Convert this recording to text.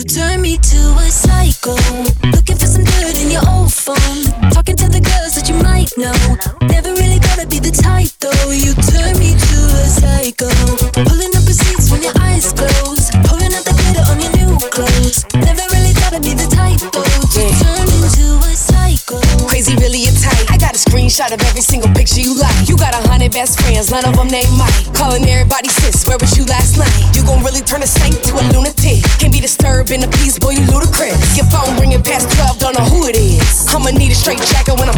You turn me to a psycho, looking for some good in your old phone, talking to the girls that you might know. Never really gotta be the type though. You turn me to a psycho, pulling up receipts when your eyes close, pouring out the glitter on your new clothes. Never really gotta be the type though. You turn into a psycho. Crazy, really a type. I got a screenshot of every single picture you like. You got 100 best friends, none of them named Mike. Calling everybody sis, where was you last night? You gon' really turn a saint to a lunatic. Can't be disturbed in the peace, boy, you ludicrous. Your phone ringing past 12, don't know who it is. I'ma need a straight jacket when